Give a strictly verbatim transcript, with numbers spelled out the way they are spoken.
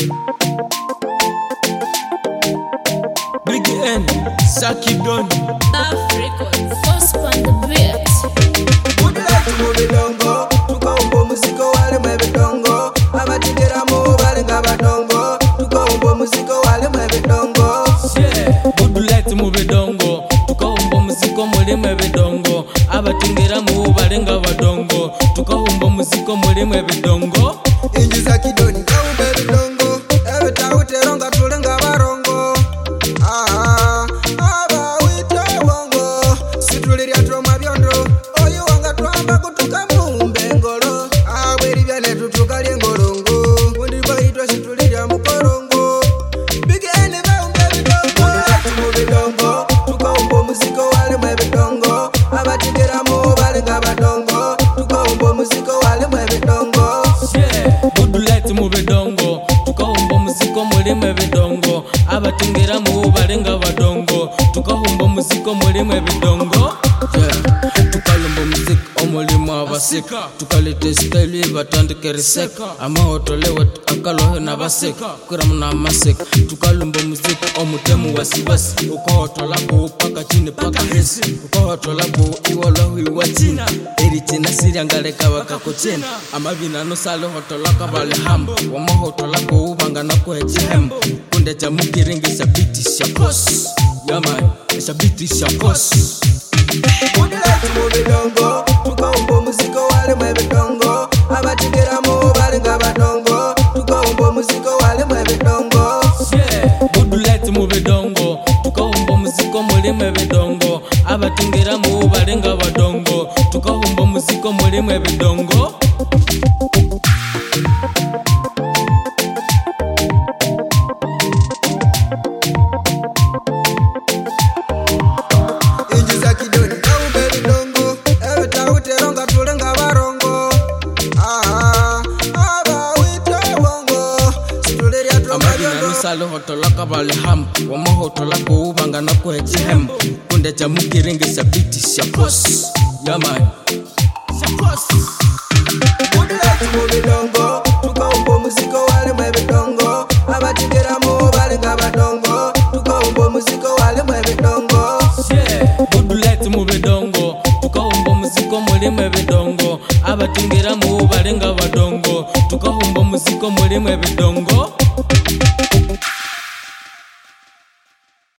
Big N, Saki Don, Africa, first on the beat. Would you like to move it dongo? Tuko umbo muziko wale mwebe dongo. Abatigera mo wale ngaba dongo. Tuko umbo muziko wale mwebe dongo. yeah. Would you like to move it dongo? Tuko umbo muziko mwele mwebe dongo. Abatingera mu balenga badongo. Tuko umbo muziko mwele mwebe dongo. Inji za kidoni ka umbe dongo. Ewe taute ronga tulenga barongo. Ah, aba wita bongo. Situliria troma byondo. Oyo wanga twamba kutuka mumbe ngolo. Abweri byane tutuka lyengorongo. Kundi baitwa situliria mukorongo. Big N ba umbe dongo. Mube dongo. Tuko umbo muziko wale mwebe dongo. Abatigera mo balenga badongo. Tuko umbo muziko wale mwebe dongo. yeah. Would you like to move it dongo? Tuko umbo muziko mwele mwebe dongo. Abatingera mu balenga badongo. Tuko umbo muziko mwele mwebe dongo. yeah. Tukalumbo muziki omulimo abasika. Tukalete style batandike riseka. Amahotolewe akalohe nabaseka. Kuramu na maseka. Tukalumbo muziki omutemu wasibasi. Ukohotola ku paka chini paka hesi. Ukohotola ku iwolo iwachina. Eri china siriangaleka wakakochena. Amabina no sale hotola kabale hambo. Wamohotola ku ubanga na kuhechi hembo. Kunde chamukiringi sabiti shakos. Yaman, sabiti shakos. Would you like to move it dongo? Tuko umbo muziko wale mwebe dongo. Abatigera mo balenga badongo. Tuko umbo muziko wale mwebe dongo. yeah. Would you like to move it dongo? Tuko umbo muziko mwele mwebe dongo. Abatingera mu balenga badongo. Tuko umbo muziko mwele mwebe dongo. Inji za kidoni ka umbe dongo. Ewe taute ronga tulenga barongo. Ah, aba wita bongo. Situliria troma Amabina byondo. nusale hotola kabale hambo. Wamohotola ku ubanga na kuhechi hembo. Kunde chamukiringi sabiti shakos. Yaman, shakos. Would you like to move it dongo? Tuko umbo muziko wale mwebe dongo. Abatigera mo balenga badongo. Tuko umbo muziko wale mwebe dongo. yeah. Would you like to move it dongo? Tuko umbo muziko mwele mwebe dongo. Abatingera mu balenga badongo. Tuko umbo muziko mwele mwebe dongo.